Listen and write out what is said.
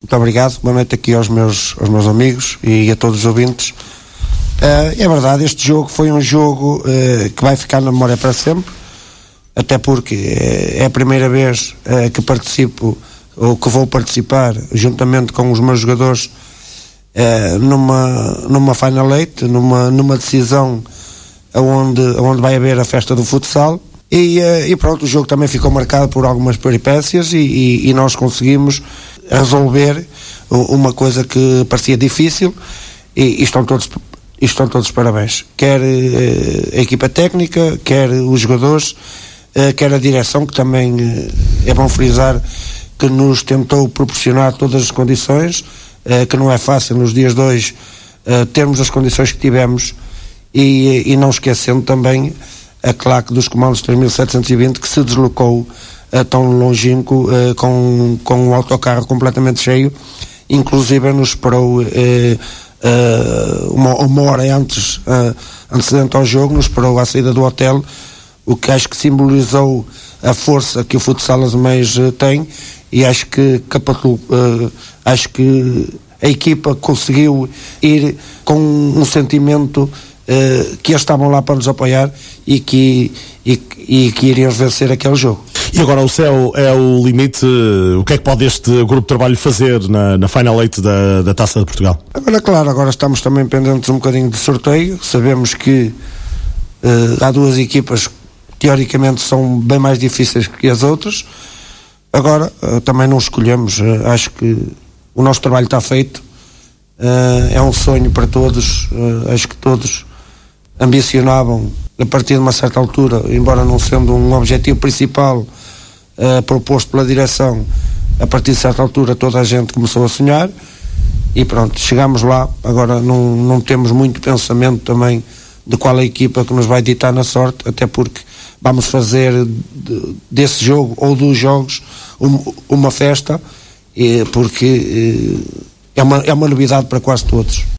Muito obrigado, boa noite aqui aos meus amigos e a todos os ouvintes. É verdade, este jogo foi um jogo que vai ficar na memória para sempre, até porque é a primeira vez que participo, ou que vou participar, juntamente com os meus jogadores, numa Final Eight, numa decisão onde vai haver a festa do futsal. E pronto, o jogo também ficou marcado por algumas peripécias e nós conseguimos resolver uma coisa que parecia difícil e estão todos parabéns, quer a equipa técnica, quer os jogadores, quer a direção, que também é bom frisar que nos tentou proporcionar todas as condições, que não é fácil nos dias de hoje termos as condições que tivemos, e não esquecendo também a claque dos comandos 3720, que se deslocou tão longínquo com um autocarro completamente cheio, inclusive nos esperou uma hora antecedente ao jogo, nos esperou à saída do hotel, o que acho que simbolizou a força que o futsal Azemais tem, e acho que acho que a equipa conseguiu ir com um sentimento que eles estavam lá para nos apoiar e que iriam vencer aquele jogo. E agora o céu é o limite. O que é que pode este grupo de trabalho fazer na Final Eight da Taça de Portugal? Agora estamos também pendentes um bocadinho de sorteio. Sabemos que há duas equipas que teoricamente são bem mais difíceis que as outras. Agora também não escolhemos. Acho que o nosso trabalho está feito. É um sonho para todos. Acho que todos ambicionavam, a partir de uma certa altura, embora não sendo um objetivo principal proposto pela direção, a partir de certa altura toda a gente começou a sonhar e pronto, chegámos lá. Agora não temos muito pensamento também de qual é a equipa que nos vai ditar na sorte, até porque vamos fazer desse jogo ou dos jogos uma festa, porque é uma novidade para quase todos.